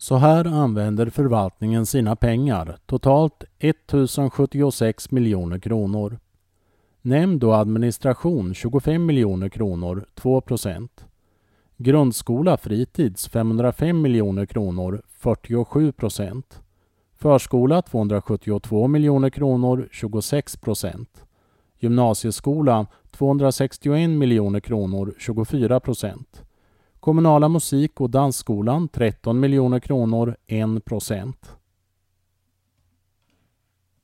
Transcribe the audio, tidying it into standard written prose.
Så här använder förvaltningen sina pengar, totalt 1076 miljoner kronor. Nämnd och administration 25 miljoner kronor, 2%. Grundskola fritids 505 miljoner kronor, 47%. Förskola 272 miljoner kronor, 26%. Gymnasieskola 261 miljoner kronor, 24%. Kommunala musik- och dansskolan 13 miljoner kronor, 1%.